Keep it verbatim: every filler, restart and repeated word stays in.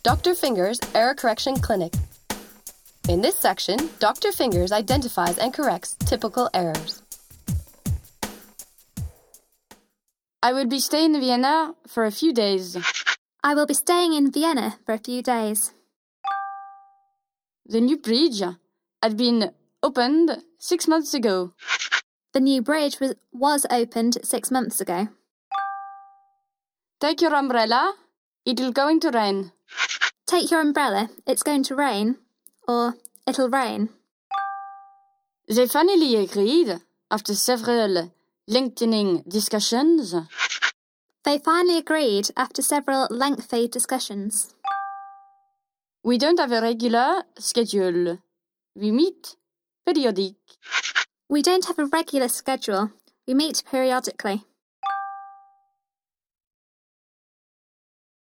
Doctor Fingers Error Correction Clinic. In this section, Doctor Fingers identifies and corrects typical errors. I will be staying in Vienna for a few days. I will be staying in Vienna for a few days. The new bridge had been opened six months ago. The new bridge was, was opened six months ago. Take your umbrella, it will going to rain. Take your umbrella, it's going to rain. Or, it'll rain. They finally agreed, after several lengthening discussions. They finally agreed after several lengthy discussions. We don't have a regular schedule. We meet periodic. We don't have a regular schedule. We meet periodically.